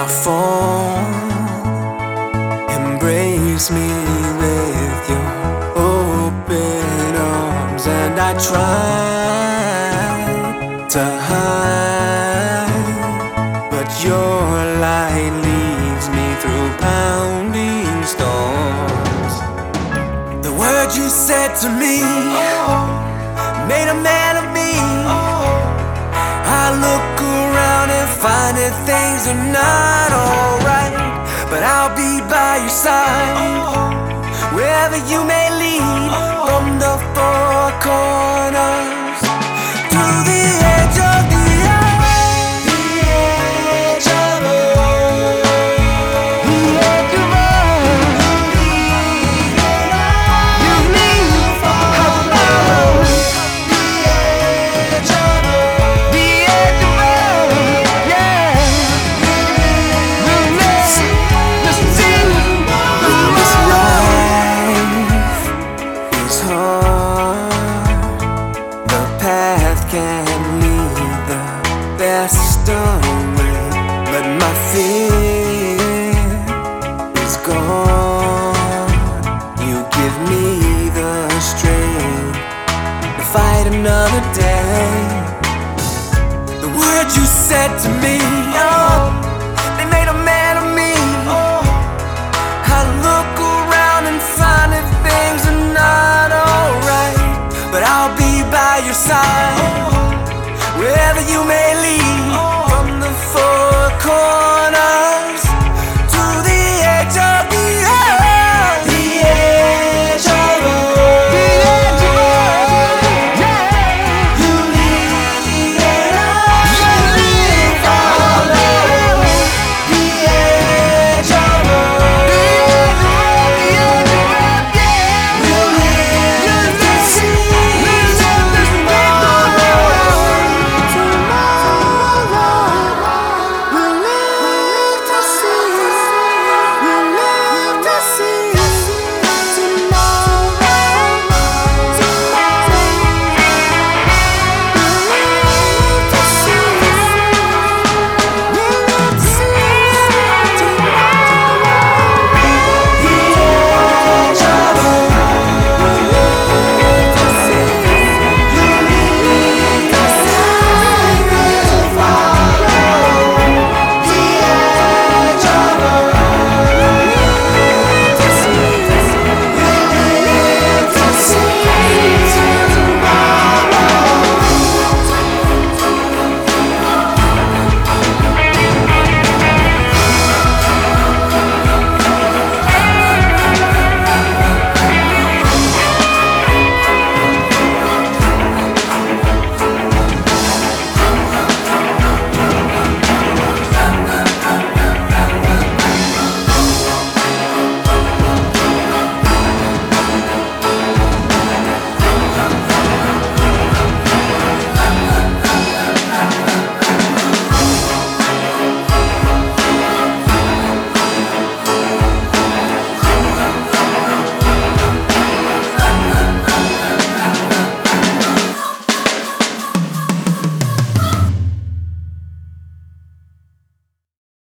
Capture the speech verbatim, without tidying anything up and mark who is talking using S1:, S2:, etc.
S1: I fall, embrace me with your open arms, and I try to hide, but your light leads me through pounding storms. The words you said to me made a man of me. I look around and find that things are not alright, but I'll be by your side wherever you may lead, from the four corners to the edge of the earth, the edge of earth, the edge of earth. You need to follow the edge of earth, the edge of earth, yeah. Listen, listen to this life is hard. The path can lead the best away, but my fear is gone. You give me the strength to fight another day. The words you said to me, oh,